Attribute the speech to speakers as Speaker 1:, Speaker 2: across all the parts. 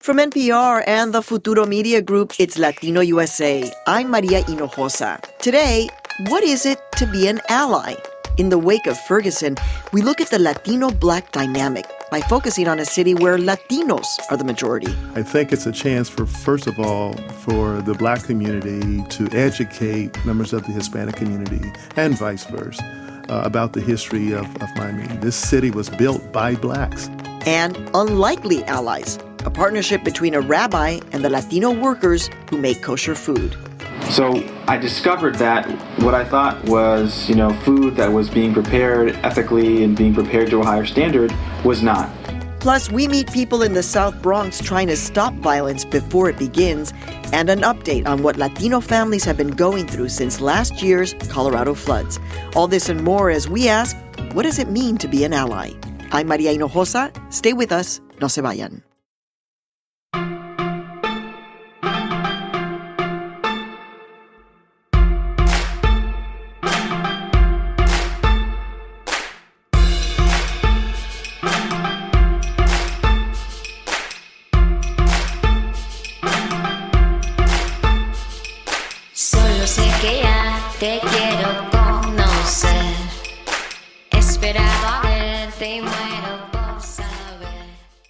Speaker 1: From NPR and the Futuro Media Group, it's Latino USA. I'm Maria Hinojosa. Today, what is it to be an ally? In the wake of Ferguson, we look at the Latino-Black dynamic by focusing on a city where Latinos are the majority.
Speaker 2: I think it's a chance for, first of all, for the Black community to educate members of the Hispanic community and vice versa about the history of Miami. This city was built by Blacks.
Speaker 1: And unlikely allies, a partnership between a rabbi and the Latino workers who make kosher food.
Speaker 3: So I discovered that what I thought was, food that was being prepared ethically and being prepared to a higher standard was not.
Speaker 1: Plus, we meet people in the South Bronx trying to stop violence before it begins, and an update on what Latino families have been going through since last year's Colorado floods. All this and more as we ask, what does it mean to be an ally? I'm Maria Hinojosa. Stay with us. No se vayan.
Speaker 4: Solo sé que ya te quiero conocer. Esperaba verte y muero por saber.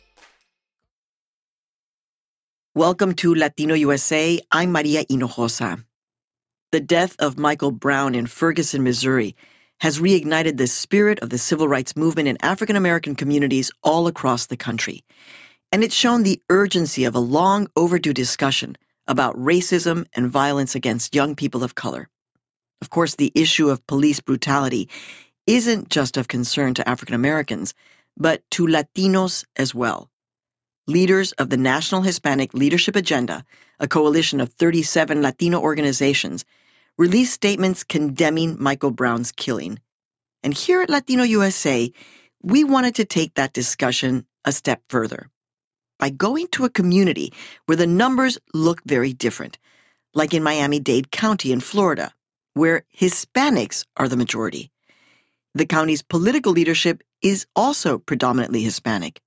Speaker 1: Welcome to Latino USA. I'm Maria Hinojosa. The death of Michael Brown in Ferguson, Missouri, has reignited the spirit of the civil rights movement in African American communities all across the country. And it's shown the urgency of a long overdue discussion about racism and violence against young people of color. Of course, the issue of police brutality isn't just of concern to African Americans, but to Latinos as well. Leaders of the National Hispanic Leadership Agenda, a coalition of 37 Latino organizations, released statements condemning Michael Brown's killing. And here at Latino USA, we wanted to take that discussion a step further by going to a community where the numbers look very different, like in Miami-Dade County in Florida, where Hispanics are the majority. The county's political leadership is also predominantly Hispanic.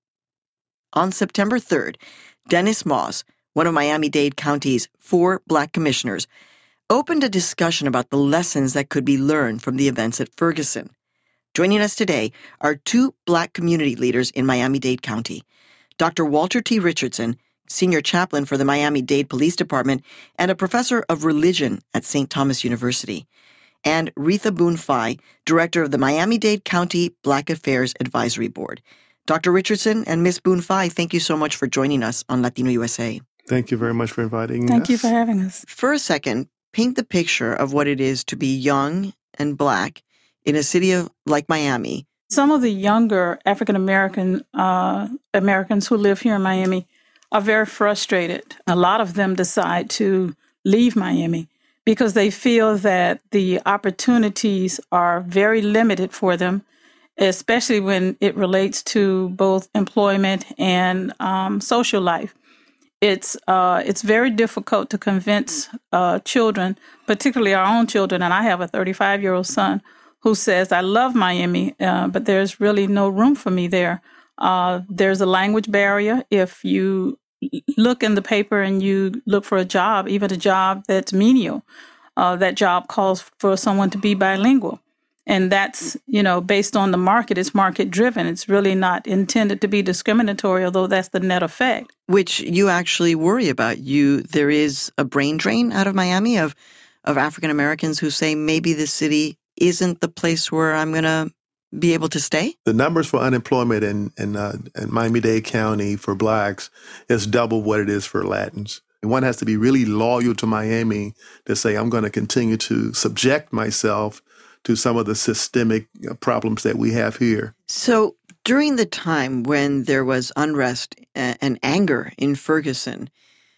Speaker 1: On September 3rd, Dennis Moss, one of Miami-Dade County's 4 Black commissioners, opened a discussion about the lessons that could be learned from the events at Ferguson. Joining us today are 2 Black community leaders in Miami-Dade County, Dr. Walter T. Richardson, senior chaplain for the Miami-Dade Police Department and a professor of religion at St. Thomas University, and Retha Boone-Fye, director of the Miami-Dade County Black Affairs Advisory Board. Dr. Richardson and Ms. Boone-Fye, thank you so much for joining us on Latino USA.
Speaker 2: Thank you very much for inviting us.
Speaker 5: Thank you for having us.
Speaker 1: For a second, paint the picture of what it is to be young and Black in a city like Miami.
Speaker 5: Some of the younger African-American Americans who live here in Miami are very frustrated. A lot of them decide to leave Miami because they feel that the opportunities are very limited for them, especially when it relates to both employment and social life. It's very difficult to convince children, particularly our own children, and I have a 35-year-old son who says, I love Miami, but there's really no room for me there. There's a language barrier. If you look in the paper and you look for a job, even a job that's menial, that job calls for someone to be bilingual. And that's, based on the market, it's market driven. It's really not intended to be discriminatory, although that's the net effect.
Speaker 1: Which you actually worry about. There is a brain drain out of Miami of African Americans who say maybe the city isn't the place where I'm going to be able to stay?
Speaker 2: The numbers for unemployment in Miami-Dade County for Blacks is double what it is for Latins. And one has to be really loyal to Miami to say, I'm going to continue to subject myself to some of the systemic problems that we have here.
Speaker 1: So during the time when there was unrest and anger in Ferguson,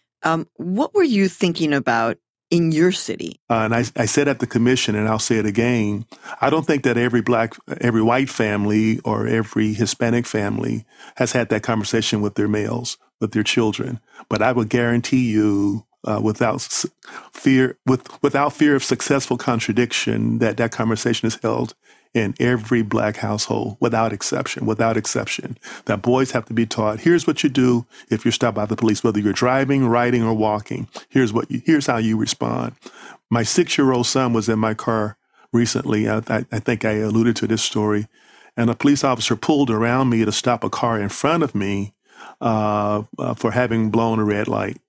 Speaker 1: what were you thinking about in your city?
Speaker 2: And I said at the commission, and I'll say it again, I don't think that every white family or every Hispanic family has had that conversation with their males, with their children. But I would guarantee you, without fear of successful contradiction, that conversation is held in every black household, without exception, that boys have to be taught, here's what you do if you're stopped by the police, whether you're driving, riding, or walking. Here's how you respond. My 6-year-old son was in my car recently. I think I alluded to this story. And a police officer pulled around me to stop a car in front of me for having blown a red light.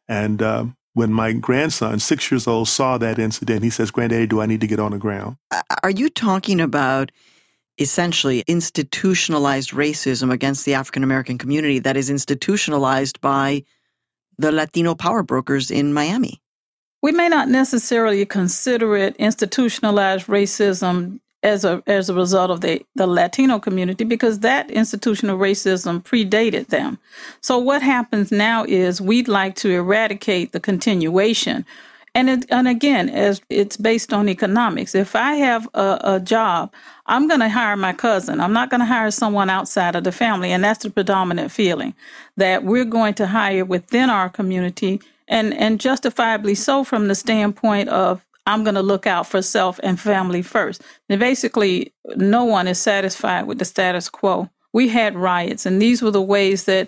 Speaker 2: And when my grandson, 6 years old, saw that incident, he says, "Granddaddy, do I need to get on the ground?"
Speaker 1: Are you talking about essentially institutionalized racism against the African American community that is institutionalized by the Latino power brokers in Miami?
Speaker 5: We may not necessarily consider it institutionalized racism as a result of the Latino community, because that institutional racism predated them. So what happens now is we'd like to eradicate the continuation. And again, as it's based on economics. If I have a job, I'm going to hire my cousin. I'm not going to hire someone outside of the family. And that's the predominant feeling, that we're going to hire within our community, and justifiably so, from the standpoint of I'm going to look out for self and family first. And basically, no one is satisfied with the status quo. We had riots, and these were the ways that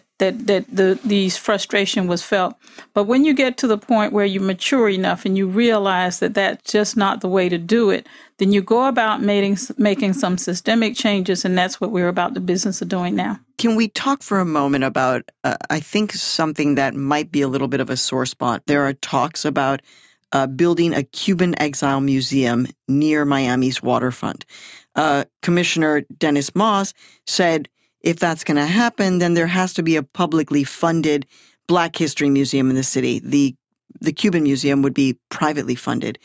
Speaker 5: these frustration was felt. But when you get to the point where you mature enough and you realize that that's just not the way to do it, then you go about making some systemic changes, and that's what we're about the business of doing now.
Speaker 1: Can we talk for a moment about, I think, something that might be a little bit of a sore spot? There are talks about building a Cuban exile museum near Miami's waterfront. Commissioner Dennis Moss said if that's going to happen, then there has to be a publicly funded Black History Museum in the city. The Cuban Museum would be privately funded.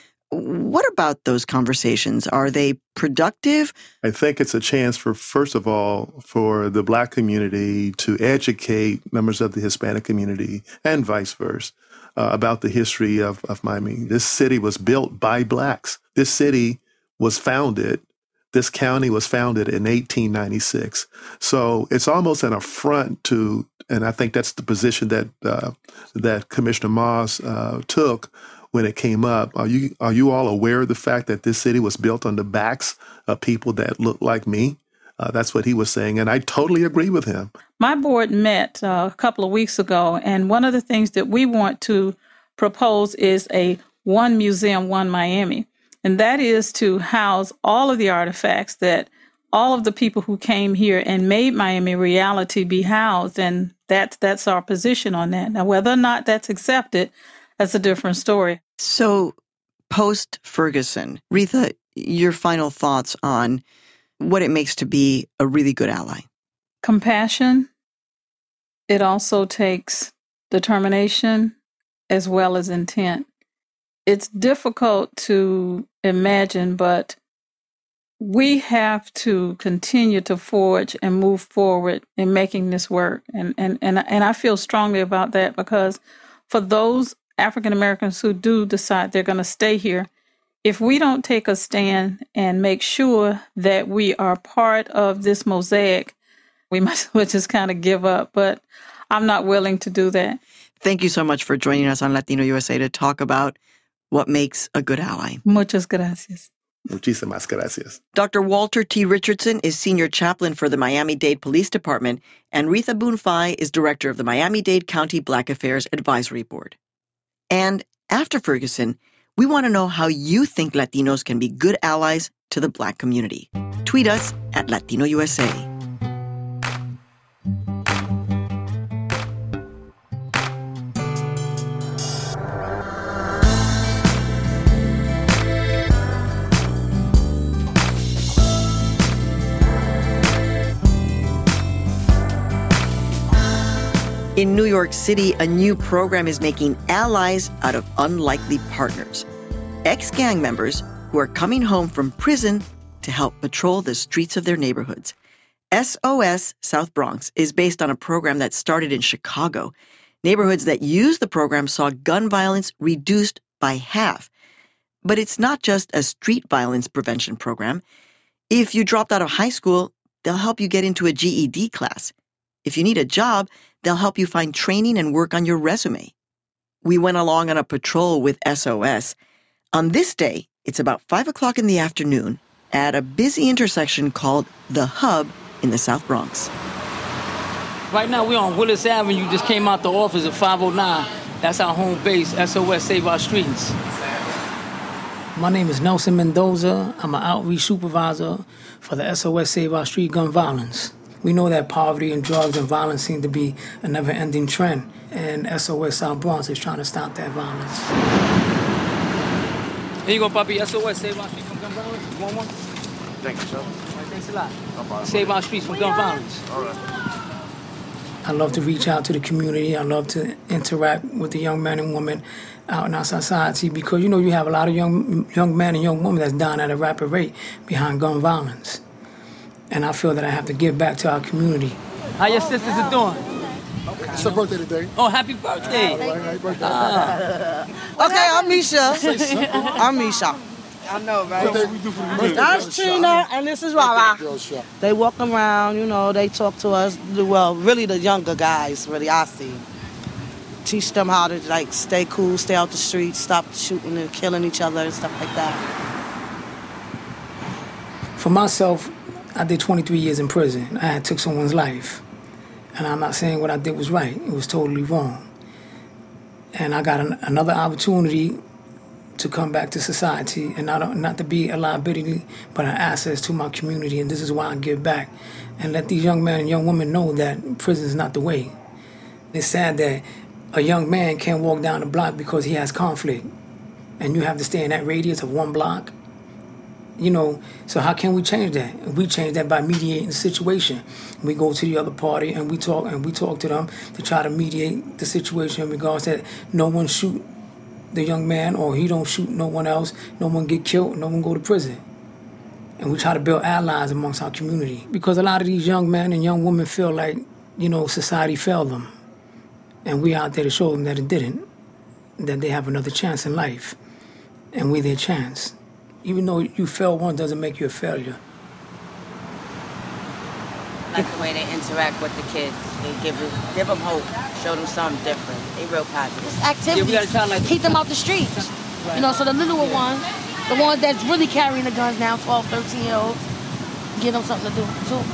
Speaker 1: What about those conversations? Are they productive?
Speaker 2: I think it's a chance first of all, for the Black community to educate members of the Hispanic community and vice versa about the history of Miami. This city was built by Blacks. This city was founded, this county was founded in 1896. So it's almost an affront to, and I think that's the position that Commissioner Moss took when it came up. Are you all aware of the fact that this city was built on the backs of people that look like me? That's what he was saying, and I totally agree with him.
Speaker 5: My board met a couple of weeks ago, and one of the things that we want to propose is a One Museum, One Miami, and that is to house all of the artifacts that all of the people who came here and made Miami reality be housed, and that's our position on that. Now, whether or not that's accepted, that's a different story.
Speaker 1: So, post-Ferguson, Retha, your final thoughts on what it makes to be a really good ally?
Speaker 5: Compassion. It also takes determination as well as intent. It's difficult to imagine, but we have to continue to forge and move forward in making this work. And I feel strongly about that, because for those African Americans who do decide they're going to stay here, if we don't take a stand and make sure that we are part of this mosaic, we might as well just kind of give up. But I'm not willing to do that.
Speaker 1: Thank you so much for joining us on Latino USA to talk about what makes a good ally.
Speaker 5: Muchas gracias.
Speaker 2: Muchísimas gracias.
Speaker 1: Dr. Walter T. Richardson is Senior Chaplain for the Miami-Dade Police Department, and Retha Boone-Fye is Director of the Miami-Dade County Black Affairs Advisory Board. And after Ferguson, we want to know how you think Latinos can be good allies to the Black community. Tweet us at Latino USA. In New York City, a new program is making allies out of unlikely partners. Ex-gang members who are coming home from prison to help patrol the streets of their neighborhoods. SOS South Bronx is based on a program that started in Chicago. Neighborhoods that use the program saw gun violence reduced by half. But it's not just a street violence prevention program. If you dropped out of high school, they'll help you get into a GED class. If you need a job, they'll help you find training and work on your resume. We went along on a patrol with SOS. On this day, it's about 5 o'clock in the afternoon, at a busy intersection called The Hub in the South Bronx.
Speaker 6: Right now, we're on Willis Avenue. Just came out the office at 509. That's our home base, SOS Save Our Streets. My name is Nelson Mendoza. I'm an outreach supervisor for the SOS Save Our Street Gun Violence. We know that poverty and drugs and violence seem to be a never-ending trend, and SOS South Bronx is trying to stop that violence. Here you go, Papi. SOS Save Our Street from gun violence. You want one?
Speaker 7: Thank you, sir.
Speaker 6: All right, thanks a lot. Save Our Streets from gun violence.
Speaker 7: All right.
Speaker 6: I love to reach out to the community. I love to interact with the young men and women out in our society because, you know, you have a lot of young men and young women that's dying at a rapid rate behind gun violence. And I feel that I have to give back to our community. How your sisters are doing?
Speaker 7: It's her birthday today.
Speaker 6: Oh, happy birthday.
Speaker 7: Happy birthday.
Speaker 8: Okay, I'm Misha. I'm Misha. I know, right? That's Tina, and this is Rara. They walk around, you know, they talk to us. Well, really the younger guys, really, I see. Teach them how to, like, stay cool, stay out the streets, stop shooting and killing each other and stuff like that.
Speaker 6: For myself, I did 23 years in prison. I took someone's life. And I'm not saying what I did was right. It was totally wrong. And I got another opportunity to come back to society and not to be a liability, but an asset to my community. And this is why I give back and let these young men and young women know that prison is not the way. It's sad that a young man can't walk down the block because he has conflict. And you have to stay in that radius of one block. You know, so how can we change that? We change that by mediating the situation. We go to the other party and we talk to them to try to mediate the situation in regards that no one shoot the young man or he don't shoot no one else, no one get killed, no one go to prison. And we try to build allies amongst our community. Because a lot of these young men and young women feel like, you know, society failed them. And we out there to show them that it didn't, that they have another chance in life. And we're their chance. Even though you fail once doesn't make you a failure.
Speaker 9: I like the way they interact with the kids. They give them hope, show them something different. They real positive.
Speaker 8: It's activities.
Speaker 6: Yeah, we gotta try,
Speaker 8: keep them out the streets. Right. You know, so the littler ones, the ones that's really carrying the guns now, 12, 13-year-olds, give them something to do too.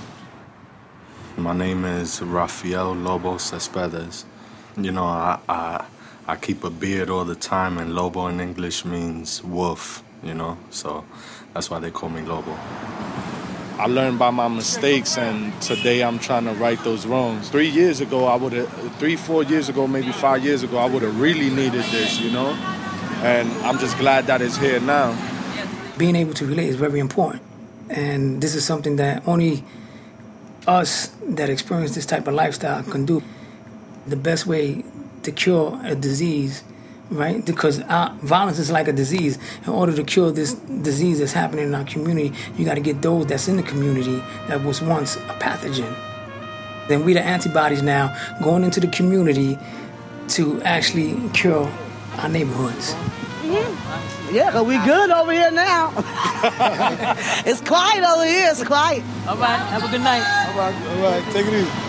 Speaker 10: My name is Rafael Lobo Cespedes. You know, I keep a beard all the time, and Lobo in English means wolf, you know, so that's why they call me Lobo.
Speaker 11: I learned by my mistakes, and today I'm trying to right those wrongs. 4 years ago, maybe 5 years ago, I would have really needed this, you know? And I'm just glad that it's here now.
Speaker 6: Being able to relate is very important. And this is something that only us that experience this type of lifestyle can do. The best way to cure a disease, right? Because violence is like a disease. In order to cure this disease that's happening in our community, you got to get those that's in the community that was once a pathogen. Then we the antibodies now going into the community to actually cure our neighborhoods.
Speaker 8: Mm-hmm. Yeah, because we good over here now. It's quiet over here. It's quiet.
Speaker 6: All right. Have a good night.
Speaker 11: All right. Take it easy.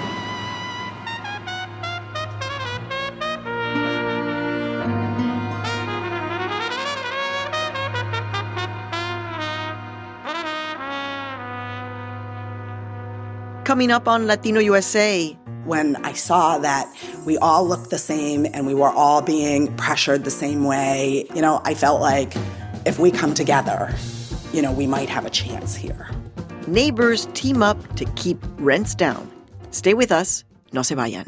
Speaker 1: Coming up on Latino USA.
Speaker 12: When I saw that we all looked the same and we were all being pressured the same way, you know, I felt like if we come together, you know, we might have a chance here.
Speaker 1: Neighbors team up to keep rents down. Stay with us. No se vayan.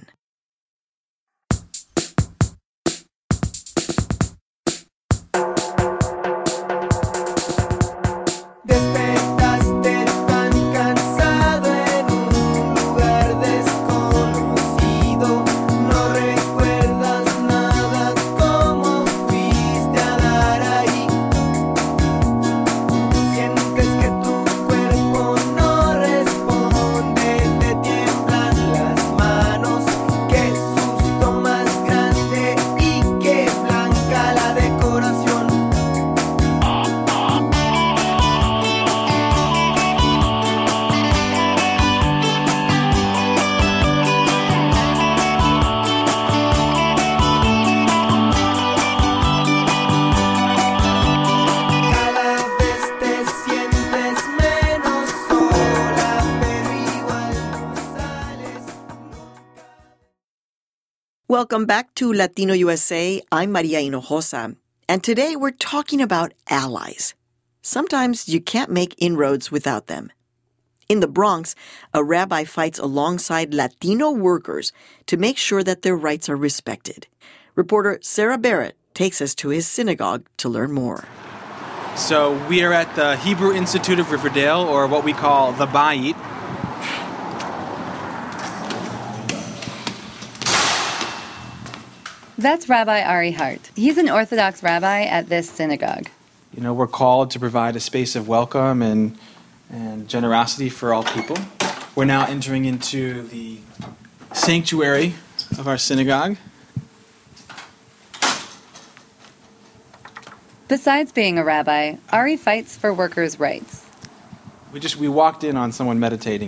Speaker 1: Welcome back to Latino USA. I'm Maria Hinojosa, and today we're talking about allies. Sometimes you can't make inroads without them. In the Bronx, a rabbi fights alongside Latino workers to make sure that their rights are respected. Reporter Sarah Barrett takes us to his synagogue to learn more.
Speaker 13: So we are at the Hebrew Institute of Riverdale, or what we call the Bayit.
Speaker 14: That's Rabbi Ari Hart. He's an Orthodox rabbi at this synagogue.
Speaker 13: You know, we're called to provide a space of welcome and generosity for all people. We're now entering into the sanctuary of our synagogue.
Speaker 14: Besides being a rabbi, Ari fights for workers' rights.
Speaker 13: We walked in on someone meditating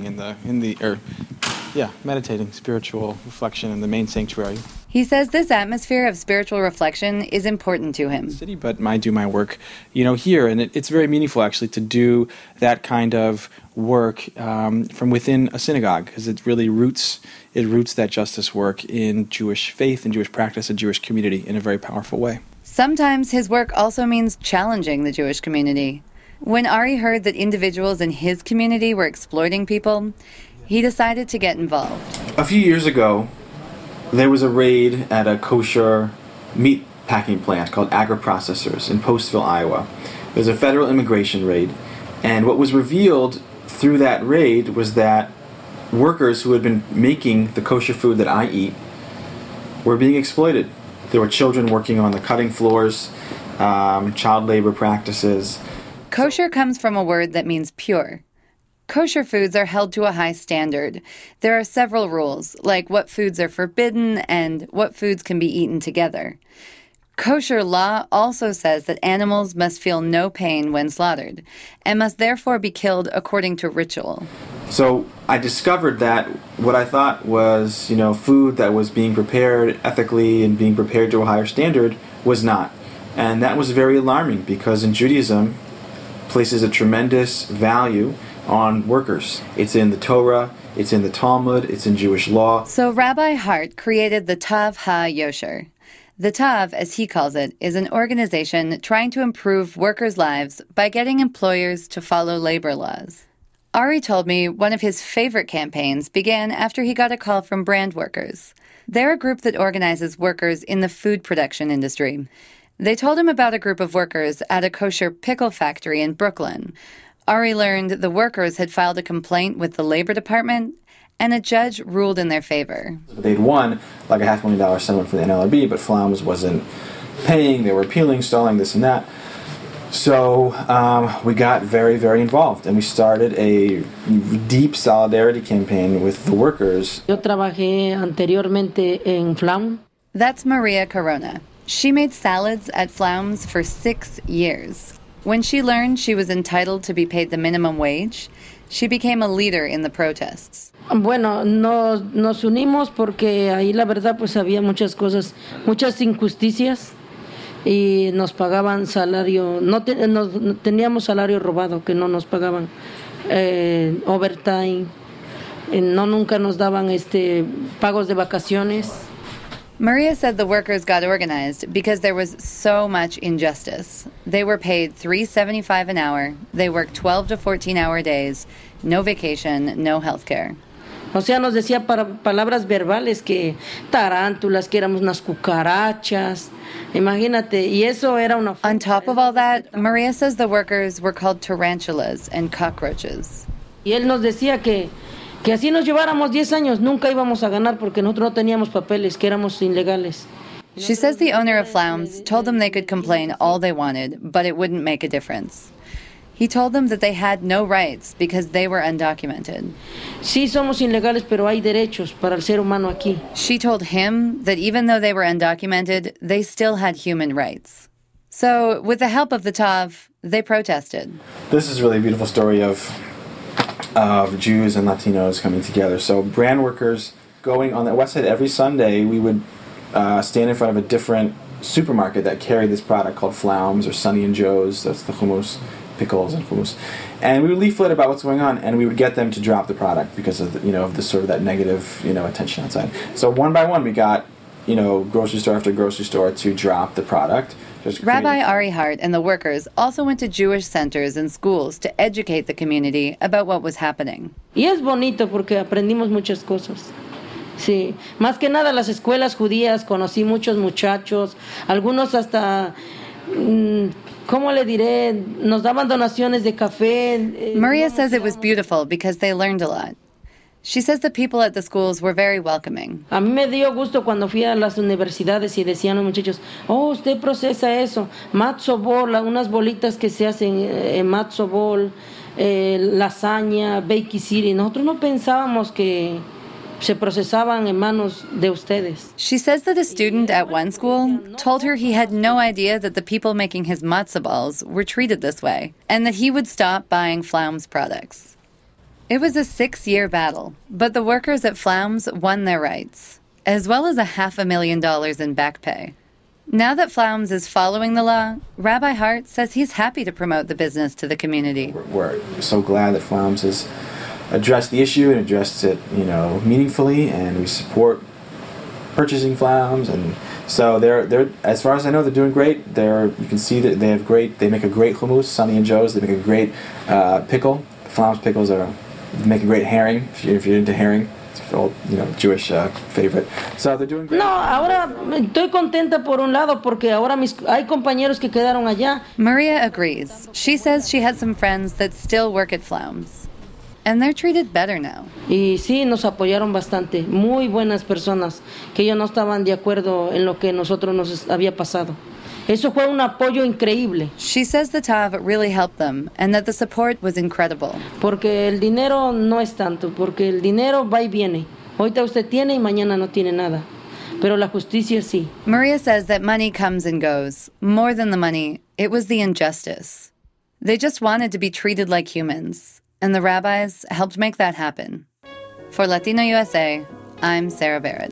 Speaker 13: meditating spiritual reflection in the main sanctuary.
Speaker 14: He says this atmosphere of spiritual reflection is important to him.
Speaker 13: But I do my work, here, and it's very meaningful actually to do that kind of work from within a synagogue, because it really roots that justice work in Jewish faith and Jewish practice and Jewish community in a very powerful way.
Speaker 14: Sometimes his work also means challenging the Jewish community. When Ari heard that individuals in his community were exploiting people, he decided to get involved.
Speaker 3: A few years ago, there was a raid at a kosher meat packing plant called Agri-Processors in Postville, Iowa. It was a federal immigration raid, and what was revealed through that raid was that workers who had been making the kosher food that I eat were being exploited. There were children working on the cutting floors, child labor practices.
Speaker 14: Kosher comes from a word that means pure. Kosher foods are held to a high standard. There are several rules, like what foods are forbidden and what foods can be eaten together. Kosher law also says that animals must feel no pain when slaughtered and must therefore be killed according to ritual.
Speaker 3: So I discovered that what I thought was, food that was being prepared ethically and being prepared to a higher standard was not. And that was very alarming, because in Judaism places a tremendous value on workers. It's in the Torah, it's in the Talmud, it's in Jewish law.
Speaker 14: So Rabbi Hart created the Tav HaYosher. The Tav, as he calls it, is an organization trying to improve workers' lives by getting employers to follow labor laws. Ari told me one of his favorite campaigns began after he got a call from Brand Workers. They're a group that organizes workers in the food production industry. They told him about a group of workers at a kosher pickle factory in Brooklyn. Ari learned the workers had filed a complaint with the Labor Department, and a judge ruled in their favor.
Speaker 3: They'd won like a $500,000 settlement for the NLRB, but Flowers wasn't paying. They were appealing, stalling, this and that. So we got very, very involved, and we started a deep solidarity campaign with the workers.
Speaker 15: Yo trabajé anteriormente en Flaum.
Speaker 14: That's Maria Corona. She made salads at Flaum's for 6 years. When she learned she was entitled to be paid the minimum wage, she became a leader in the protests.
Speaker 15: Bueno, nos unimos porque ahí la verdad pues había muchas cosas, muchas injusticias, y nos pagaban salario, teníamos salario robado, que no nos pagaban overtime, no nunca nos daban pagos de vacaciones.
Speaker 14: Maria said the workers got organized because there was so much injustice. They were paid $3.75 an hour. They worked 12 to 14-hour days, no vacation, no health care.
Speaker 15: O sea, nos decía palabras verbales que tarántulas, que éramos unas cucarachas. Imagínate, y eso era una...
Speaker 14: On top of all that, Maria says the workers were called tarantulas and cockroaches.
Speaker 15: Y él nos decía que así nos lleváramos 10 años, nunca íbamos a ganar porque nosotros no teníamos papeles, que éramos ilegales.
Speaker 14: She says the owner of Flowms told them they could complain all they wanted, but it wouldn't make a difference. He told them that they had no rights because they were undocumented.
Speaker 15: Sí, somos ilegales, pero hay derechos para el ser humano aquí.
Speaker 14: She told him that even though they were undocumented, they still had human rights. So, with the help of the Tav, they protested.
Speaker 3: This is really a beautiful story of Jews and Latinos coming together. So, Brand Workers going on the West Side every Sunday, we would stand in front of a different supermarket that carried this product called Flowms or Sonny and Joe's. That's the hummus, pickles and hummus. And we would leaflet about what's going on, and we would get them to drop the product because of of the sort of that negative attention outside. So one by one, we got grocery store after grocery store to drop the product.
Speaker 14: Rabbi Ari Hart and the workers also went to Jewish centers and schools to educate the community about what was happening.
Speaker 15: Y es bonito porque aprendimos muchas cosas. Sí, más que nada las escuelas judías, conocí muchos muchachos, algunos hasta, ¿cómo le diré? Nos daban donaciones de café.
Speaker 14: Maria says it was beautiful because they learned a lot. She says the people at the schools were very welcoming.
Speaker 15: A mí me dio gusto cuando fui a las universidades y decían los muchachos, usted procesa eso, matzo ball, unas bolitas que se hacen matzo ball, lasaña, bakey city. Nosotros no pensábamos que se procesaban en manos de ustedes.
Speaker 14: She says that a student at one school told her he had no idea that the people making his matzo balls were treated this way, and that he would stop buying Pflaum's products. It was a 6-year battle, but the workers at Pflaum's won their rights, as well as $500,000 in back pay. Now that Pflaum's is following the law, Rabbi Hart says he's happy to promote the business to the community.
Speaker 3: We're so glad that Pflaum's has addressed the issue and addressed it, meaningfully, and we support purchasing Pflaum's. And so they're as far as I know, they're doing great. You can see that they make a great hummus. Sonny and Joe's, they make a great pickle. Pflaum's pickles make a great herring if you're into herring. It's an old, Jewish favorite. So they're doing great.
Speaker 15: No, ahora estoy contenta por un lado porque ahora hay compañeros que quedaron allá.
Speaker 14: Maria agrees. She says she had some friends that still work at Pflaum's, and they're treated better now.
Speaker 15: Y sí, nos apoyaron bastante. Muy buenas personas que ellos no estaban de acuerdo en lo que nosotros nos había pasado. Eso fue un apoyo increíble.
Speaker 14: She says the TAV really helped them and that the support was incredible.
Speaker 15: Porque el dinero no es tanto, porque el dinero va y viene. Ahorita usted tiene y mañana no tiene nada. Pero la justicia sí.
Speaker 14: Maria says that money comes and goes. More than the money, it was the injustice. They just wanted to be treated like humans, and the rabbis helped make that happen. For Latino USA, I'm Sarah Barrett.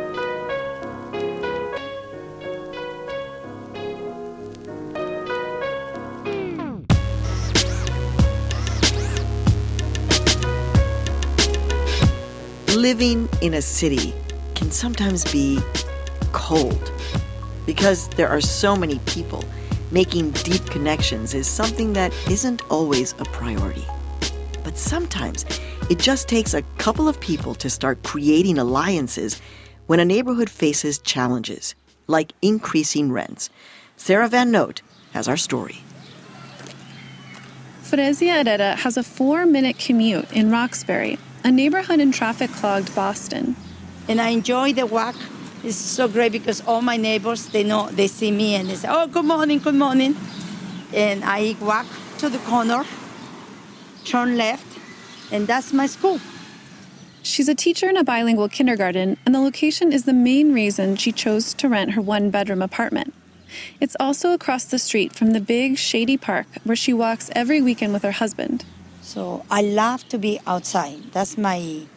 Speaker 1: Living in a city can sometimes be cold because there are so many people. Making deep connections is something that isn't always a priority. But sometimes it just takes a couple of people to start creating alliances when a neighborhood faces challenges, like increasing rents. Sarah Van Noot has our story.
Speaker 16: Frezia Herrera has a 4-minute commute in Roxbury, a neighborhood in traffic-clogged Boston.
Speaker 17: And I enjoy the walk. It's so great because all my neighbors, they see me and they say, good morning, good morning. And I walk to the corner, turn left, and that's my school.
Speaker 16: She's a teacher in a bilingual kindergarten, and the location is the main reason she chose to rent her 1-bedroom apartment. It's also across the street from the big, shady park where she walks every weekend with her husband.
Speaker 17: So I love to be outside. That's what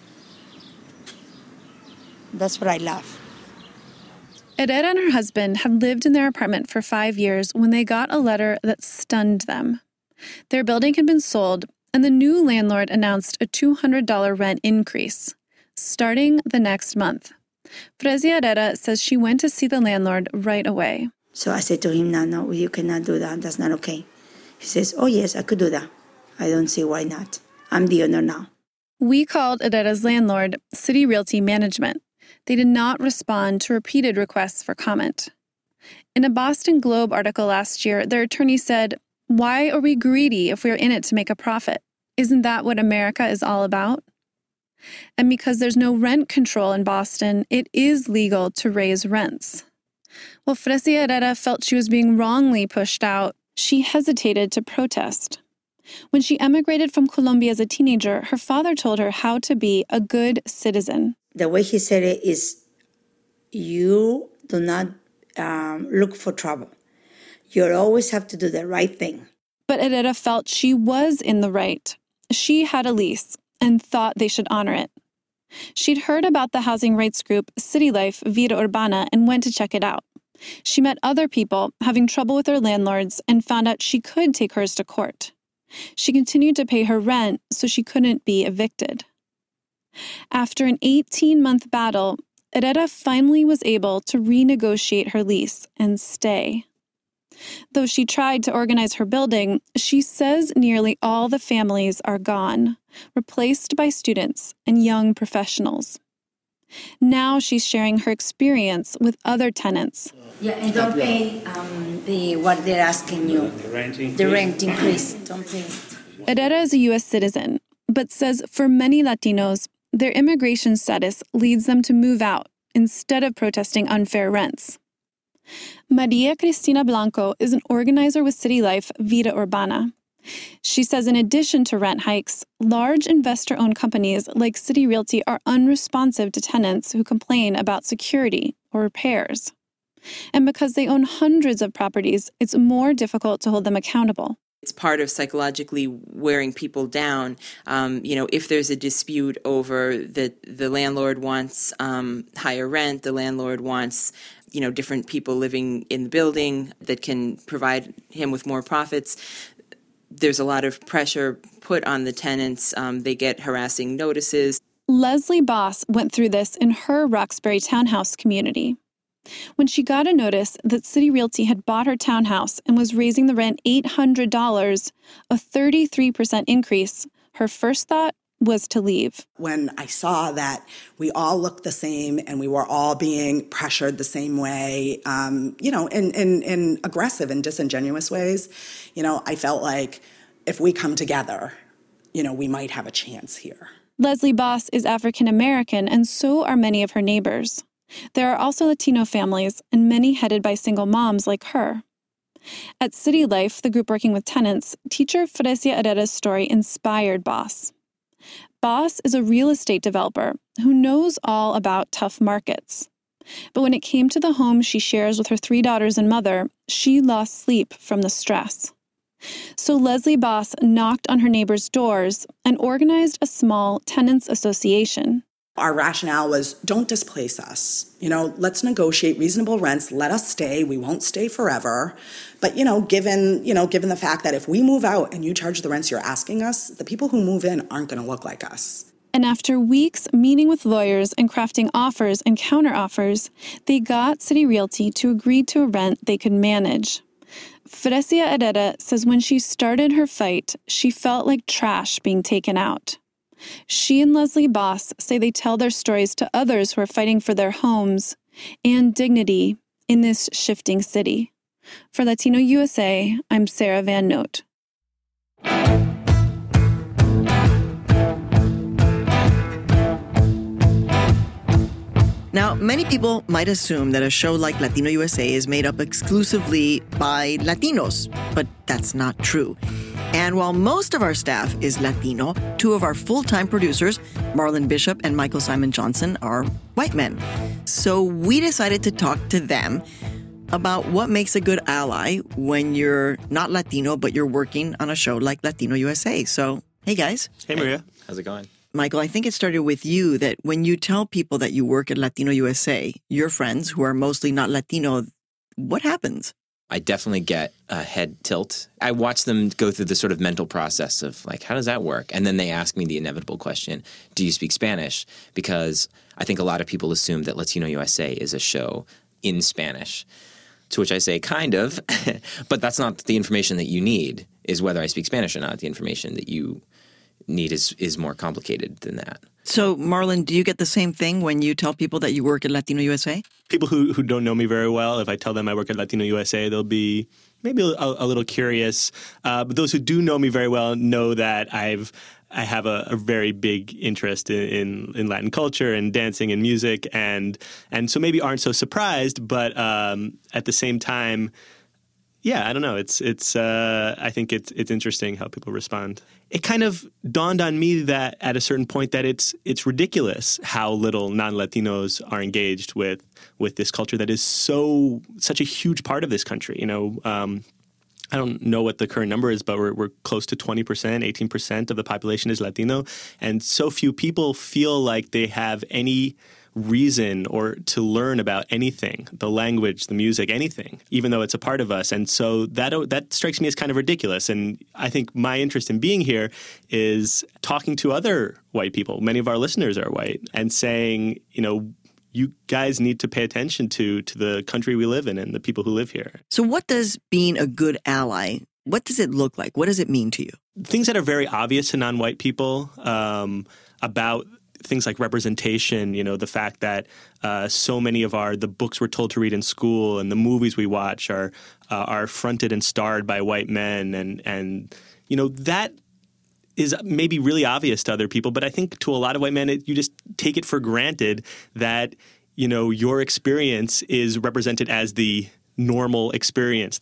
Speaker 17: I love.
Speaker 16: Herrera and her husband had lived in their apartment for 5 years when they got a letter that stunned them. Their building had been sold, and the new landlord announced a $200 rent increase, starting the next month. Frezia Herrera says she went to see the landlord right away.
Speaker 17: So I said to him, no, you cannot do that. That's not okay. He says, yes, I could do that. I don't see why not. I'm the owner now.
Speaker 16: We called Herrera's landlord, City Realty Management. They did not respond to repeated requests for comment. In a Boston Globe article last year, their attorney said, "Why are we greedy if we're in it to make a profit? Isn't that what America is all about?" And because there's no rent control in Boston, it is legal to raise rents. While Frezia Herrera felt she was being wrongly pushed out, she hesitated to protest. When she emigrated from Colombia as a teenager, her father told her how to be a good citizen.
Speaker 17: The way he said it is, you do not look for trouble. You always have to do the right thing.
Speaker 16: But Herrera felt she was in the right. She had a lease and thought they should honor it. She'd heard about the housing rights group City Life Vida Urbana and went to check it out. She met other people having trouble with their landlords and found out she could take hers to court. She continued to pay her rent so she couldn't be evicted. After an 18-month battle, Herrera finally was able to renegotiate her lease and stay. Though she tried to organize her building, she says nearly all the families are gone, replaced by students and young professionals. Now she's sharing her experience with other tenants.
Speaker 17: Yeah, and don't pay what they're asking you. The rent increase. Don't pay it.
Speaker 16: Herrera is a U.S. citizen, but says for many Latinos, their immigration status leads them to move out instead of protesting unfair rents. Maria Cristina Blanco is an organizer with City Life Vida Urbana. She says in addition to rent hikes, large investor-owned companies like City Realty are unresponsive to tenants who complain about security or repairs. And because they own hundreds of properties, it's more difficult to hold them accountable.
Speaker 18: It's part of psychologically wearing people down. If there's a dispute over the landlord wants higher rent, the landlord wants, different people living in the building that can provide him with more profits. There's a lot of pressure put on the tenants. They get harassing notices.
Speaker 16: Leslie Boss went through this in her Roxbury townhouse community. When she got a notice that City Realty had bought her townhouse and was raising the rent $800, a 33% increase, her first thought was to leave.
Speaker 12: When I saw that we all looked the same and we were all being pressured the same way, in aggressive and disingenuous ways, I felt like if we come together, we might have a chance here.
Speaker 16: Leslie Boss is African American, and so are many of her neighbors. There are also Latino families, and many headed by single moms like her. At City Life, the group working with tenants, teacher Fresia Herrera's story inspired Boss. Boss is a real estate developer who knows all about tough markets. But when it came to the home she shares with her 3 daughters and mother, she lost sleep from the stress. So Leslie Boss knocked on her neighbors' doors and organized a small tenants association.
Speaker 12: Our rationale was, don't displace us. Let's negotiate reasonable rents. Let us stay. We won't stay forever. But, given the fact that if we move out and you charge the rents you're asking us, the people who move in aren't going to look like us.
Speaker 16: And after weeks meeting with lawyers and crafting offers and counteroffers, they got City Realty to agree to a rent they could manage. Fresia Herrera says when she started her fight, she felt like trash being taken out. She and Leslie Boss say they tell their stories to others who are fighting for their homes and dignity in this shifting city. For Latino USA, I'm Sarah Van Noot.
Speaker 1: Now, many people might assume that a show like Latino USA is made up exclusively by Latinos, but that's not true. And while most of our staff is Latino, 2 of our full-time producers, Marlon Bishop and Michael Simon Johnson, are white men. So we decided to talk to them about what makes a good ally when you're not Latino, but you're working on a show like Latino USA. So, hey guys.
Speaker 19: Hey Maria. How's it going?
Speaker 1: Michael, I think it started with you that when you tell people that you work at Latino USA, your friends who are mostly not Latino, what happens?
Speaker 19: I definitely get a head tilt. I watch them go through the sort of mental process of like, how does that work? And then they ask me the inevitable question, do you speak Spanish? Because I think a lot of people assume that Latino USA is a show in Spanish, to which I say kind of, but that's not the information that you need, is whether I speak Spanish or not. The information that you need is more complicated than that.
Speaker 1: So, Marlon, do you get the same thing when you tell people that you work at Latino USA?
Speaker 20: People who don't know me very well, if I tell them I work at Latino USA, they'll be maybe a little curious. But those who do know me very well know that I have a very big interest in Latin culture and dancing and music, and so maybe aren't so surprised. But at the same time, yeah, I don't know. I think it's interesting how people respond. It kind of dawned on me that at a certain point that it's ridiculous how little non-Latinos are engaged with this culture that is such a huge part of this country. I don't know what the current number is, but we're close to 20%, 18% of the population is Latino, and so few people feel like they have any reason or to learn about anything, the language, the music, anything, even though it's a part of us. And so that strikes me as kind of ridiculous. And I think my interest in being here is talking to other white people. Many of our listeners are white, and saying, you guys need to pay attention to the country we live in and the people who live here.
Speaker 1: So what does being a good ally, what does it look like? What does it mean to you?
Speaker 20: Things that are very obvious to non-white people about things like representation, the fact that so many of the books we're told to read in school and the movies we watch are fronted and starred by white men. And that is maybe really obvious to other people, but I think to a lot of white men, you just take it for granted that, your experience is represented as the normal experience,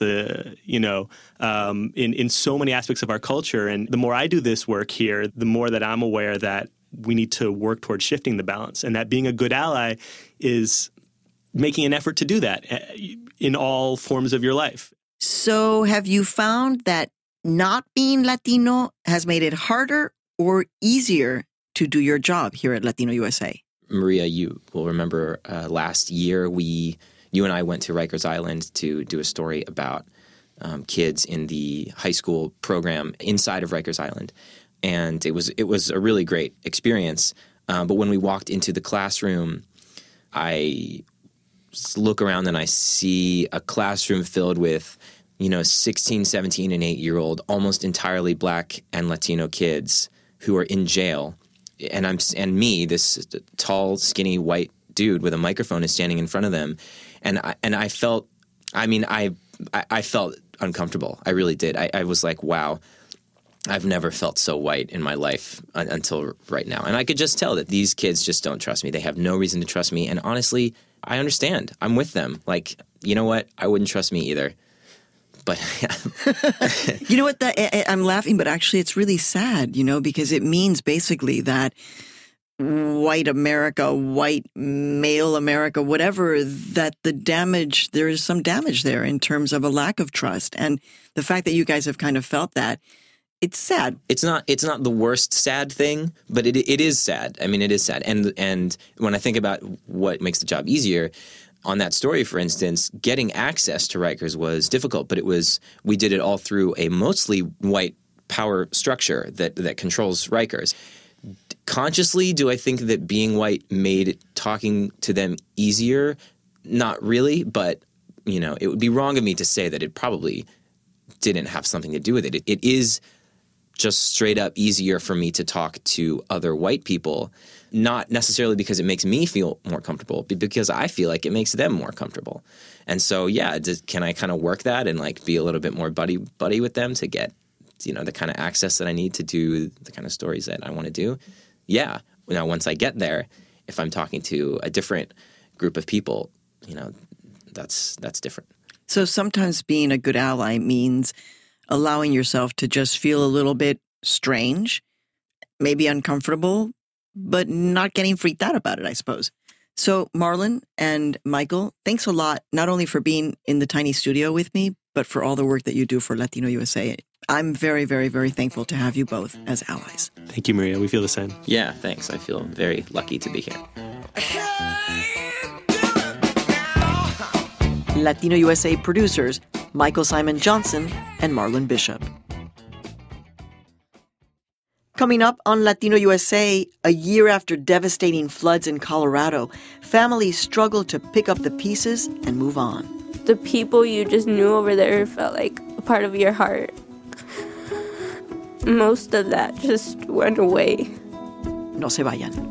Speaker 20: in so many aspects of our culture. And the more I do this work here, the more that I'm aware that we need to work towards shifting the balance, and that being a good ally is making an effort to do that in all forms of your life.
Speaker 1: So have you found that not being Latino has made it harder or easier to do your job here at Latino USA?
Speaker 19: Maria, you will remember last year you and I went to Rikers Island to do a story about kids in the high school program inside of Rikers Island. And it was a really great experience. But when we walked into the classroom, I look around and I see a classroom filled with 16, 17, and 8-year-old, almost entirely Black and Latino kids who are in jail. And me, this tall, skinny, white dude with a microphone is standing in front of them. And I felt uncomfortable. I really did. I was like, wow, I've never felt so white in my life until right now. And I could just tell that these kids just don't trust me. They have no reason to trust me. And honestly, I understand. I'm with them. Like, you know what? I wouldn't trust me either. But
Speaker 1: you know what? I'm laughing, but actually it's really sad, because it means basically that white America, white male America, whatever, that there is some damage there in terms of a lack of trust. And the fact that you guys have kind of felt that, it's sad.
Speaker 19: It's not the worst sad thing, but it is sad. I mean, it is sad. And when I think about what makes the job easier, on that story, for instance, getting access to Rikers was difficult, but we did it all through a mostly white power structure that controls Rikers. Consciously, do I think that being white made talking to them easier? Not really, but it would be wrong of me to say that it probably didn't have something to do with it. It is just straight up easier for me to talk to other white people, not necessarily because it makes me feel more comfortable, but because I feel like it makes them more comfortable. And so, can I kind of work that and be a little bit more buddy with them to get, the kind of access that I need to do the kind of stories that I want to do? Yeah. Now, once I get there, if I'm talking to a different group of people, that's different.
Speaker 1: So sometimes being a good ally means allowing yourself to just feel a little bit strange, maybe uncomfortable, but not getting freaked out about it, I suppose. So Marlon and Michael, thanks a lot, not only for being in the tiny studio with me, but for all the work that you do for Latino USA. I'm very, very, very thankful to have you both as allies.
Speaker 20: Thank you, Maria. We feel the same.
Speaker 19: Yeah, thanks. I feel very lucky to be here.
Speaker 1: Latino USA producers, Michael Simon Johnson and Marlon Bishop. Coming up on Latino USA, a year after devastating floods in Colorado, families struggle to pick up the pieces and move on.
Speaker 21: The people you just knew over there felt like a part of your heart. Most of that just went away.
Speaker 1: No se vayan.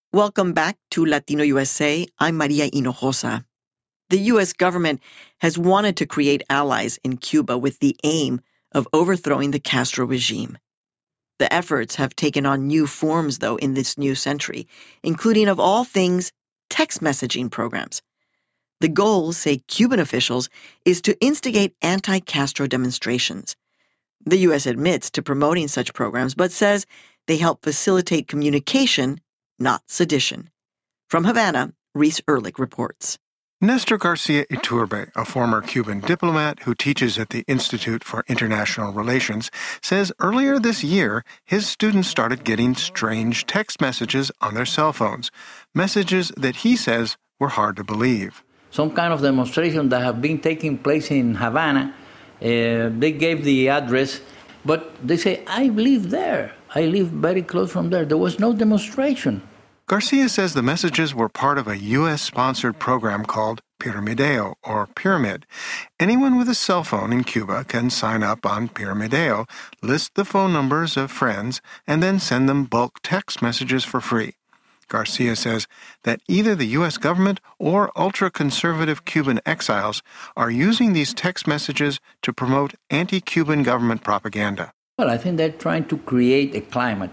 Speaker 1: Welcome back to Latino USA. I'm Maria Hinojosa. The U.S. government has wanted to create allies in Cuba with the aim of overthrowing the Castro regime. The efforts have taken on new forms, though, in this new century, including, of all things, text messaging programs. The goal, say Cuban officials, is to instigate anti-Castro demonstrations. The U.S. admits to promoting such programs, but says they help facilitate communication, not sedition. From Havana, Reese Ehrlich reports.
Speaker 4: Nestor Garcia Iturbe, a former Cuban diplomat who teaches at the Institute for International Relations, says earlier this year his students started getting strange text messages on their cell phones, messages that he says were hard to believe.
Speaker 22: Some kind of demonstration that have been taking place in Havana, they gave the address, but they say, I live there. I live very close from there. There was no demonstration.
Speaker 4: Garcia says the messages were part of a U.S.-sponsored program called Piramideo, or Pyramid. Anyone with a cell phone in Cuba can sign up on Piramideo, list the phone numbers of friends, and then send them bulk text messages for free. Garcia says that either the U.S. government or ultra-conservative Cuban exiles are using these text messages to promote anti-Cuban government propaganda.
Speaker 22: Well, I think they're trying to create a climate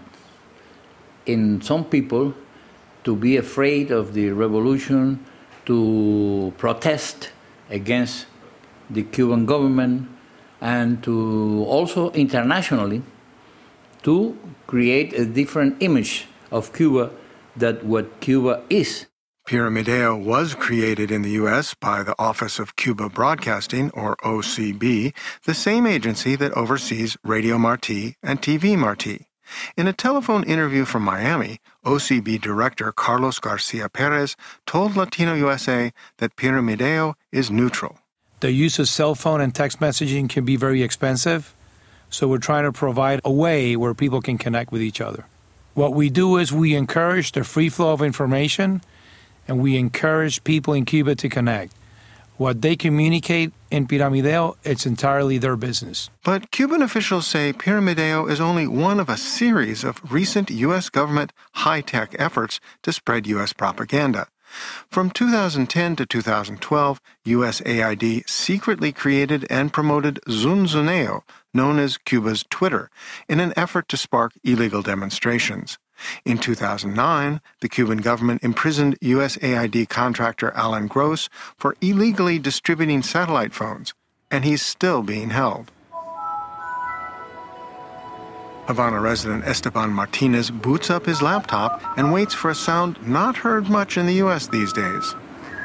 Speaker 22: in some people to be afraid of the revolution, to protest against the Cuban government, and to also internationally to create a different image of Cuba than what Cuba is.
Speaker 4: Piramideo was created in the U.S. by the Office of Cuba Broadcasting, or OCB, the same agency that oversees Radio Marti and TV Marti. In a telephone interview from Miami, OCB Director Carlos Garcia Perez told Latino USA that Piramideo is neutral.
Speaker 23: The use of cell phone and text messaging can be very expensive, so we're trying to provide a way where people can connect with each other. What we do is we encourage the free flow of information, and we encourage people in Cuba to connect. What they communicate in Piramideo, it's entirely their business.
Speaker 4: But Cuban officials say Piramideo is only one of a series of recent U.S. government high-tech efforts to spread U.S. propaganda. From 2010 to 2012, USAID secretly created and promoted Zunzuneo, known as Cuba's Twitter, in an effort to spark illegal demonstrations. In 2009, the Cuban government imprisoned USAID contractor Alan Gross for illegally distributing satellite phones, and he's still being held. Havana resident Esteban Martinez boots up his laptop and waits for a sound not heard much in the U.S. these days.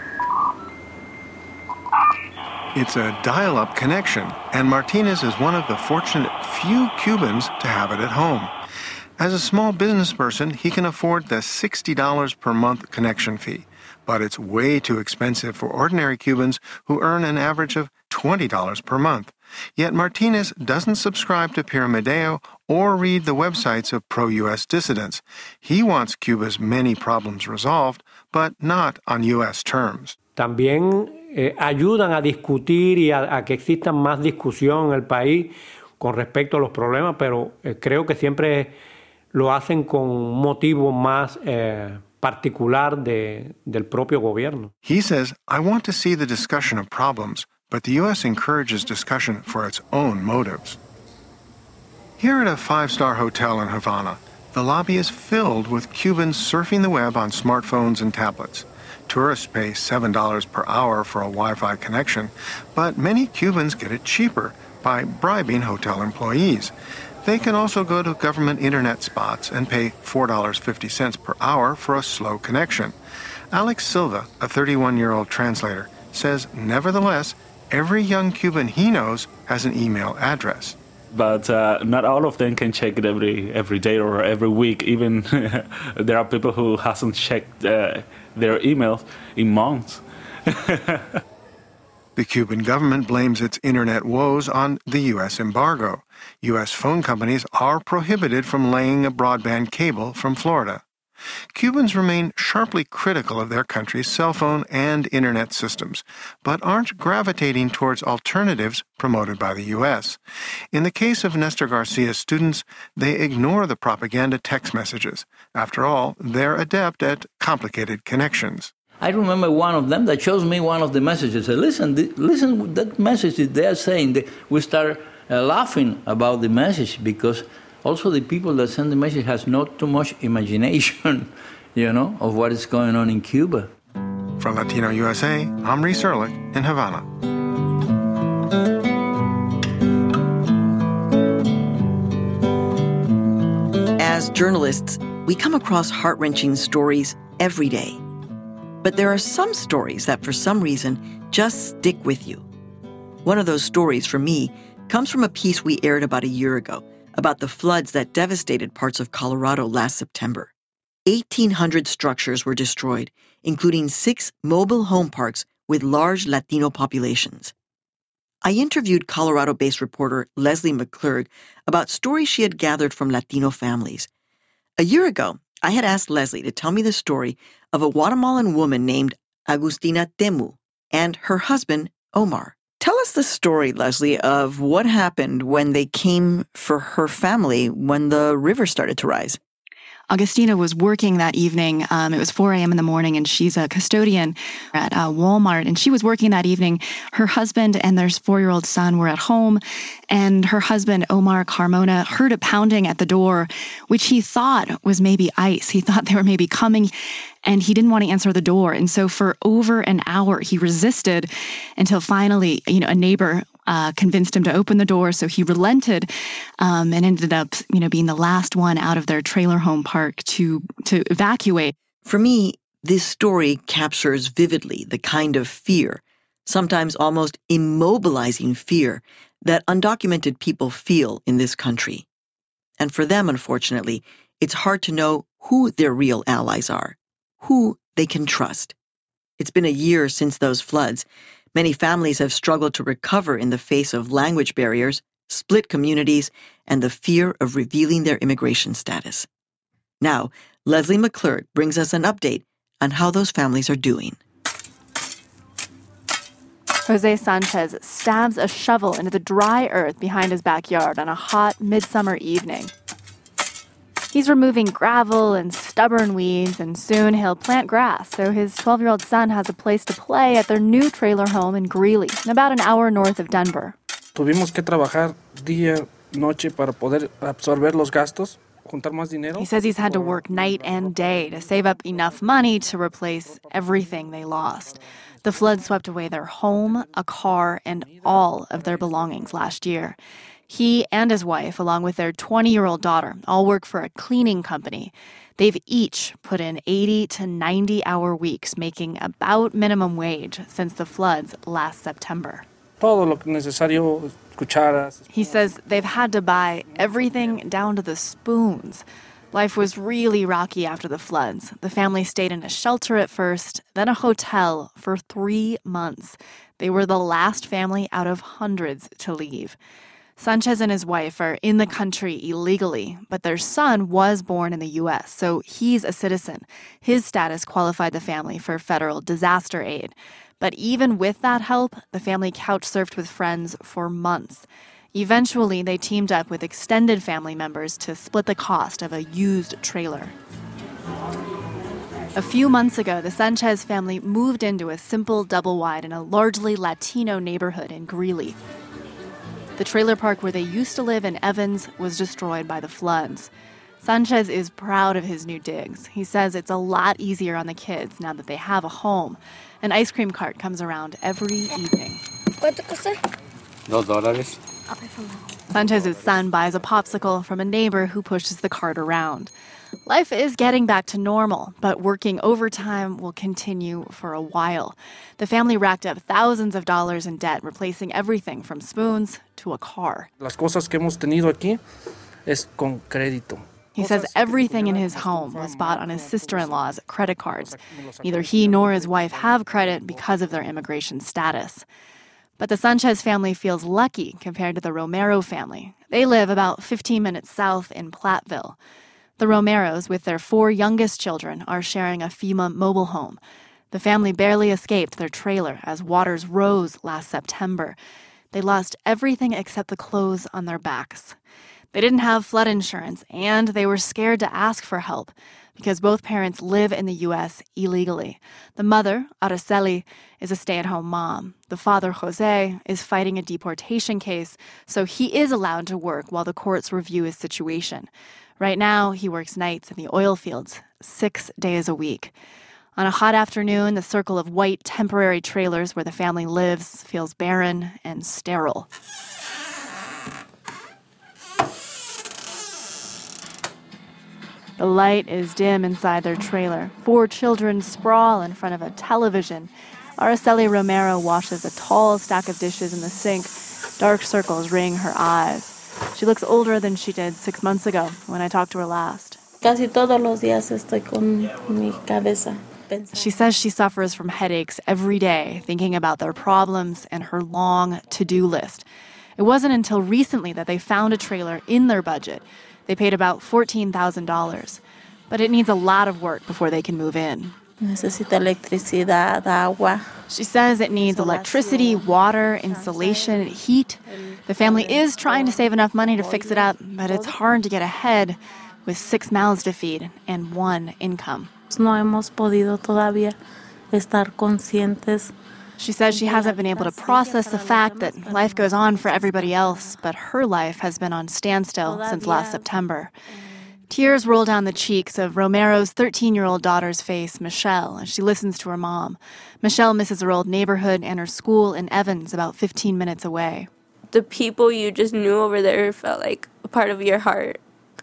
Speaker 4: It's a dial-up connection, and Martinez is one of the fortunate few Cubans to have it at home. As a small business person, he can afford the $60 per month connection fee, but it's way too expensive for ordinary Cubans who earn an average of $20 per month. Yet Martinez doesn't subscribe to Piramideo or read the websites of pro-U.S. dissidents. He wants Cuba's many problems resolved, but not on U.S. terms.
Speaker 24: También ayudan a discutir y a que exista más discusión en el país con respecto a los problemas, pero creo que siempre lo hacen con un motivo más particular del propio gobierno.
Speaker 4: He says, I want to see the discussion of problems, but the U.S. encourages discussion for its own motives. Here at a five-star hotel in Havana, the lobby is filled with Cubans surfing the web on smartphones and tablets. Tourists pay $7 per hour for a Wi-Fi connection, but many Cubans get it cheaper by bribing hotel employees. They can also go to government internet spots and pay $4.50 per hour for a slow connection. Alex Silva, a 31-year-old translator, says nevertheless, every young Cuban he knows has an email address.
Speaker 25: But not all of them can check it every day or every week. Even there are people who hasn't checked their emails in months.
Speaker 4: The Cuban government blames its internet woes on the U.S. embargo. U.S. phone companies are prohibited from laying a broadband cable from Florida. Cubans remain sharply critical of their country's cell phone and internet systems, but aren't gravitating towards alternatives promoted by the U.S. In the case of Nestor Garcia's students, they ignore the propaganda text messages. After all, they're adept at complicated connections.
Speaker 22: I remember one of them that shows me one of the messages. I said, listen, that message that they are saying. We start laughing about the message because also the people that send the message has not too much imagination, of what is going on in Cuba.
Speaker 4: For Latino USA, I'm Reese Erlich in Havana.
Speaker 1: As journalists, we come across heart-wrenching stories every day. But there are some stories that, for some reason, just stick with you. One of those stories, for me, comes from a piece we aired about a year ago about the floods that devastated parts of Colorado last September. 1,800 structures were destroyed, including 6 mobile home parks with large Latino populations. I interviewed Colorado-based reporter Leslie McClurg about stories she had gathered from Latino families. A year ago, I had asked Leslie to tell me the story of a Guatemalan woman named Agustina Temu and her husband, Omar. Tell us the story, Leslie, of what happened when they came for her family when the river started to rise.
Speaker 2: Agustina was working that evening. It was 4 a.m. in the morning, and she's a custodian at Walmart. And she was working that evening. Her husband and their 4-year-old son were at home, and her husband, Omar Carmona, heard a pounding at the door, which he thought was maybe ICE. He thought they were maybe coming, and he didn't want to answer the door. And so for over an hour, he resisted until finally, a neighbor convinced him to open the door. So he relented and ended up, being the last one out of their trailer home park to evacuate.
Speaker 1: For me, this story captures vividly the kind of fear, sometimes almost immobilizing fear, that undocumented people feel in this country. And for them, unfortunately, it's hard to know who their real allies are, who they can trust. It's been a year since those floods. Many families have struggled to recover in the face of language barriers, split communities, and the fear of revealing their immigration status. Now, Leslie McClurg brings us an update on how those families are doing.
Speaker 5: Jose Sanchez stabs a shovel into the dry earth behind his backyard on a hot midsummer evening. He's removing gravel and stubborn weeds, and soon he'll plant grass so his 12-year-old son has a place to play at their new trailer home in Greeley, about an hour north of Denver.
Speaker 7: Tuvimos que trabajar día, noche para poder absorber los gastos, juntar más dinero.
Speaker 5: He says he's had to work night and day to save up enough money to replace everything they lost. The flood swept away their home, a car, and all of their belongings last year. He and his wife, along with their 20-year-old daughter, all work for a cleaning company. They've each put in 80 to 90-hour weeks, making about minimum wage since the floods last September.
Speaker 7: Todo lo necesario, cucharas.
Speaker 5: He says they've had to buy everything down to the spoons. Life was really rocky after the floods. The family stayed in a shelter at first, then a hotel for 3 months. They were the last family out of hundreds to leave. Sanchez and his wife are in the country illegally, but their son was born in the U.S., so he's a citizen. His status qualified the family for federal disaster aid. But even with that help, the family couch-surfed with friends for months. Eventually, they teamed up with extended family members to split the cost of a used trailer. A few months ago, the Sanchez family moved into a simple double-wide in a largely Latino neighborhood in Greeley. The trailer park where they used to live in Evans was destroyed by the floods. Sanchez is proud of his new digs. He says it's a lot easier on the kids now that they have a home. An ice cream cart comes around every evening.
Speaker 22: $2.
Speaker 5: Sanchez's son buys a popsicle from a neighbor who pushes the cart around. Life is getting back to normal, but working overtime will continue for a while. The family racked up thousands of dollars in debt, replacing everything from spoons to a car.
Speaker 7: Las cosas que hemos tenido aquí es con crédito.
Speaker 5: He says everything in his home was bought on his sister-in-law's credit cards. Neither he nor his wife have credit because of their immigration status. But the Sanchez family feels lucky compared to the Romero family. They live about 15 minutes south in Platteville. The Romeros, with their 4 youngest children, are sharing a FEMA mobile home. The family barely escaped their trailer as waters rose last September. They lost everything except the clothes on their backs. They didn't have flood insurance, and they were scared to ask for help because both parents live in the U.S. illegally. The mother, Araceli, is a stay-at-home mom. The father, Jose, is fighting a deportation case, so he is allowed to work while the courts review his situation. Right now, he works nights in the oil fields, 6 days a week. On a hot afternoon, the circle of white temporary trailers where the family lives feels barren and sterile. The light is dim inside their trailer. 4 children sprawl in front of a television. Araceli Romero washes a tall stack of dishes in the sink. Dark circles ring her eyes. She looks older than she did 6 months ago when I talked to her last.
Speaker 21: Casi todos los días estoy con mi cabeza.
Speaker 5: She says she suffers from headaches every day, thinking about their problems and her long to-do list. It wasn't until recently that they found a trailer in their budget. They paid about $14,000. But it needs a lot of work before they can move in.
Speaker 21: Necesita electricidad, agua.
Speaker 5: She says it needs electricity, water, insulation, heat. The family is trying to save enough money to fix it up, but it's hard to get ahead with 6 mouths to feed and 1 income.
Speaker 21: No hemos podido todavía estar conscientes.
Speaker 5: She says she hasn't been able to process the fact that life goes on for everybody else, but her life has been on standstill since last September. Tears roll down the cheeks of Romero's 13-year-old daughter's face, Michelle, as she listens to her mom. Michelle misses her old neighborhood and her school in Evans, about 15 minutes away.
Speaker 21: The people you just knew over there felt like a part of your heart.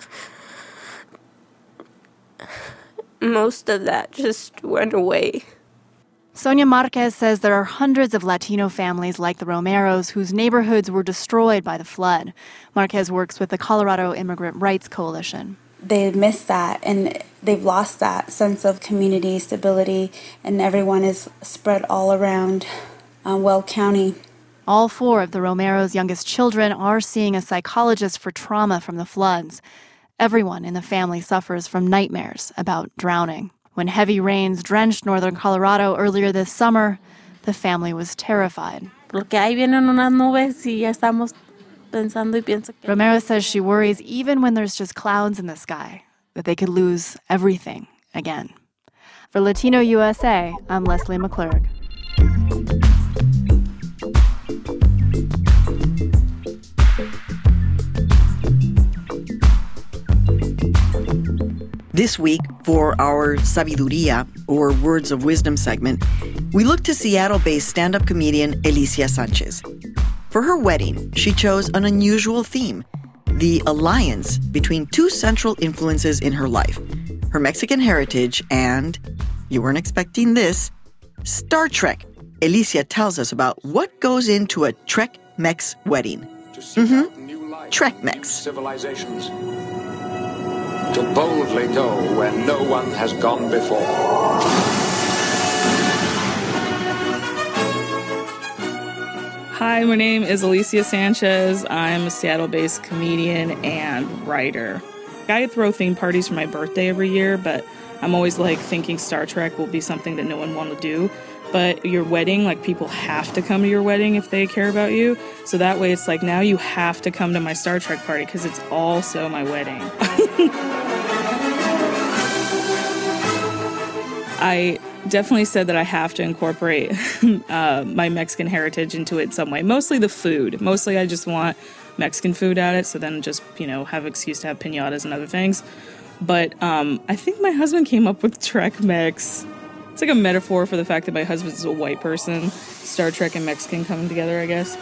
Speaker 21: Most of that just went away.
Speaker 5: Sonia Marquez says there are hundreds of Latino families like the Romeros whose neighborhoods were destroyed by the flood. Marquez works with the Colorado Immigrant Rights Coalition.
Speaker 6: They miss that, and they've lost that sense of community stability, and everyone is spread all around Weld County.
Speaker 5: All 4 of the Romeros' youngest children are seeing a psychologist for trauma from the floods. Everyone in the family suffers from nightmares about drowning. When heavy rains drenched northern Colorado earlier this summer, the family was terrified.
Speaker 21: Romero
Speaker 5: says she worries even when there's just clouds in the sky, that they could lose everything again. For Latino USA, I'm Leslie McClurg.
Speaker 1: This week, for our Sabiduría, or Words of Wisdom segment, we look to Seattle-based stand-up comedian Alicia Sanchez. For her wedding, she chose an unusual theme, the alliance between 2 central influences in her life, her Mexican heritage and, you weren't expecting this, Star Trek. Alicia tells us about what goes into a Trek-Mex wedding. Trek-Mex.
Speaker 8: Civilizations. To boldly go where no one has gone before.
Speaker 9: Hi, my name is Alicia Sanchez. I'm a Seattle-based comedian and writer. I throw theme parties for my birthday every year, but I'm always thinking Star Trek will be something that no one want to do. But your wedding, people have to come to your wedding if they care about you. So that way it's now you have to come to my Star Trek party because it's also my wedding. I definitely said that I have to incorporate my Mexican heritage into it in some way. Mostly the food. Mostly I just want Mexican food at it, so then just, have an excuse to have piñatas and other things. But I think my husband came up with Trek-Mex. It's a metaphor for the fact that my husband's a white person. Star Trek and Mexican coming together, I guess.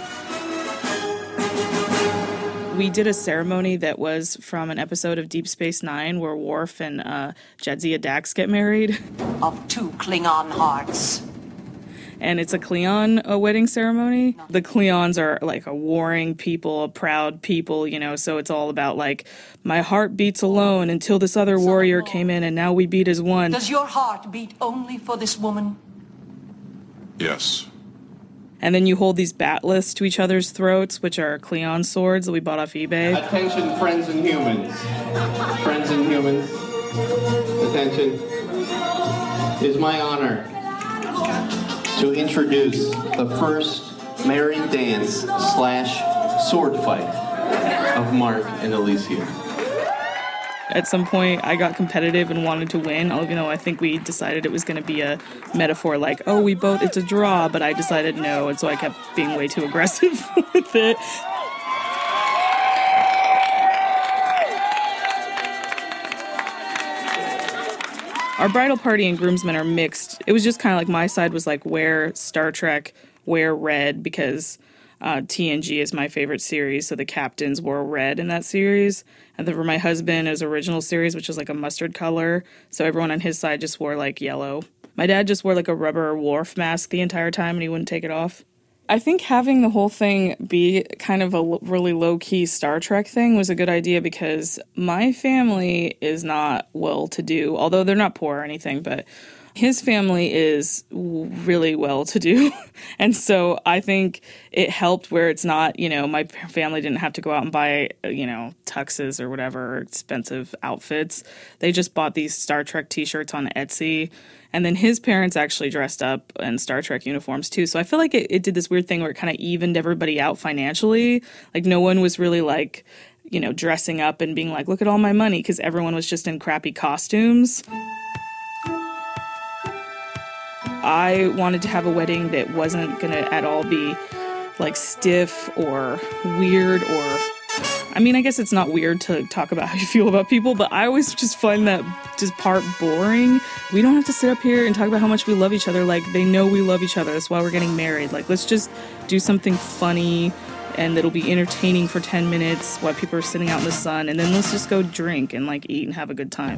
Speaker 9: We did a ceremony that was from an episode of Deep Space Nine where Worf and Jadzia Dax get married.
Speaker 10: Of 2 Klingon hearts.
Speaker 9: And it's a Klingon wedding ceremony. The Klingons are a warring people, a proud people, so it's all about my heart beats alone until this other warrior came in and now we beat as one.
Speaker 10: Does your heart beat only for this woman?
Speaker 11: Yes.
Speaker 9: And then you hold these batless to each other's throats, which are Cleon swords that we bought off eBay.
Speaker 3: Attention, friends and humans. Friends and humans. Attention. It is my honor to introduce the first married dance / sword fight of Mark and Alicia.
Speaker 9: At some point, I got competitive and wanted to win, even though I think we decided it was going to be a metaphor like, oh, it's a draw, but I decided no, and so I kept being way too aggressive with it. Our bridal party and groomsmen are mixed. It was just kind of like my side was like, wear Star Trek, wear red, because TNG is my favorite series, so the captains wore red in that series. And then for my husband, his original series, which was like a mustard color, so everyone on his side just wore like yellow. My dad just wore like a rubber Worf mask the entire time and he wouldn't take it off. I think having the whole thing be kind of a really low-key Star Trek thing was a good idea because my family is not well-to-do, although they're not poor or anything, but his family is really well-to-do. And so I think it helped where it's not, my family didn't have to go out and buy, tuxes or whatever, expensive outfits. They just bought these Star Trek t-shirts on Etsy. And then his parents actually dressed up in Star Trek uniforms too. So I feel like it did this weird thing where it kind of evened everybody out financially. Like no one was really like, dressing up and being like, look at all my money, because everyone was just in crappy costumes. I wanted to have a wedding that wasn't going to at all be like stiff or weird or... I mean, I guess it's not weird to talk about how you feel about people, but I always just find that just part boring. We don't have to sit up here and talk about how much we love each other. Like, they know we love each other. That's why we're getting married. Like, let's just do something funny and it'll be entertaining for 10 minutes while people are sitting out in the sun. And then let's just go drink and like eat and have a good time.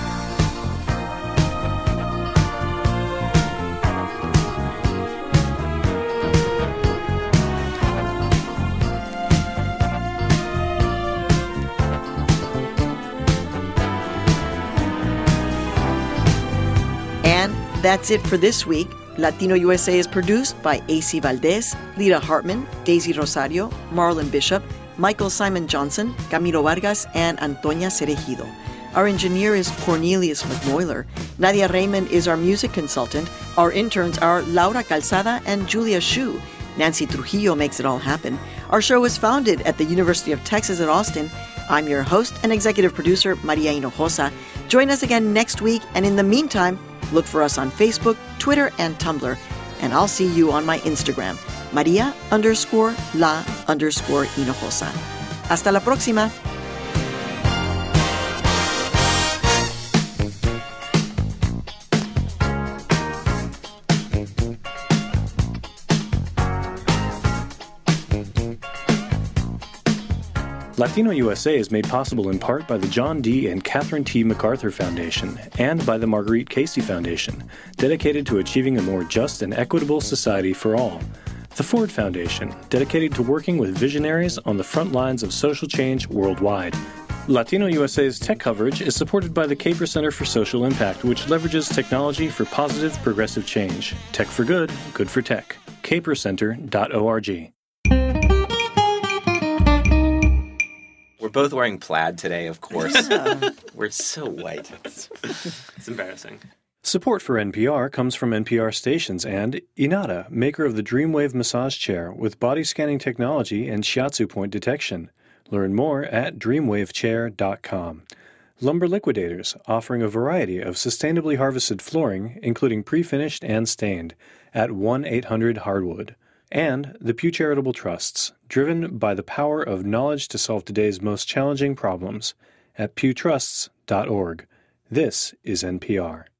Speaker 1: That's it for this week. Latino USA is produced by A.C. Valdez, Lita Hartman, Daisy Rosario, Marlon Bishop, Michael Simon Johnson, Camilo Vargas, and Antonia Cerejido. Our engineer is Cornelius McMoyler. Nadia Raymond is our music consultant. Our interns are Laura Calzada and Julia Shu. Nancy Trujillo makes it all happen. Our show was founded at the University of Texas at Austin. I'm your host and executive producer, Maria Hinojosa. Join us again next week, and in the meantime, look for us on Facebook, Twitter, and Tumblr. And I'll see you on my Instagram, Maria_la_Hinojosa. Hasta la próxima.
Speaker 11: Latino USA is made possible in part by the John D. and Catherine T. MacArthur Foundation and by the Marguerite Casey Foundation, dedicated to achieving a more just and equitable society for all. The Ford Foundation, dedicated to working with visionaries on the front lines of social change worldwide. Latino USA's tech coverage is supported by the Caper Center for Social Impact, which leverages technology for positive, progressive change. Tech for good, good for tech. capercenter.org.
Speaker 19: We're both wearing plaid today, of course.
Speaker 1: Yeah.
Speaker 19: We're so white.
Speaker 20: It's embarrassing.
Speaker 11: Support for NPR comes from NPR stations and Inada, maker of the Dreamwave massage chair with body scanning technology and shiatsu point detection. Learn more at dreamwavechair.com. Lumber Liquidators, offering a variety of sustainably harvested flooring, including pre-finished and stained, at 1-800-HARDWOOD. And the Pew Charitable Trusts, driven by the power of knowledge to solve today's most challenging problems, at pewtrusts.org. This is NPR.